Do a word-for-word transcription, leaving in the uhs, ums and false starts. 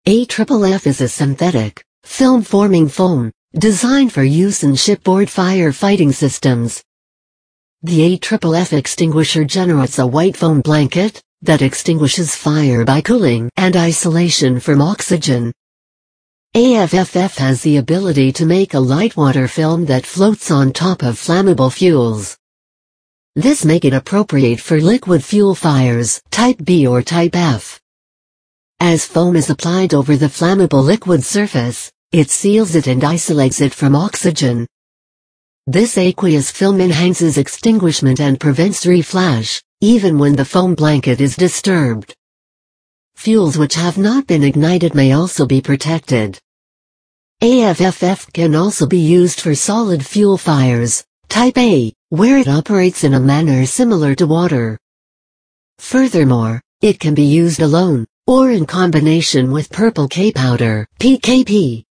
A F F F is a synthetic, film-forming foam, designed for use in shipboard fire-fighting systems. The A F F F extinguisher generates a white foam blanket that extinguishes fire by cooling and isolation from oxygen. A F F F has the ability to make a light water film that floats on top of flammable fuels. This makes it appropriate for liquid fuel fires, Type B or Type F. As foam is applied over the flammable liquid surface, it seals it and isolates it from oxygen. This aqueous film enhances extinguishment and prevents reflash, even when the foam blanket is disturbed. Fuels which have not been ignited may also be protected. A F F F can also be used for solid fuel fires, Type A, where it operates in a manner similar to water. Furthermore, it can be used alone, or in combination with purple K powder, P K P.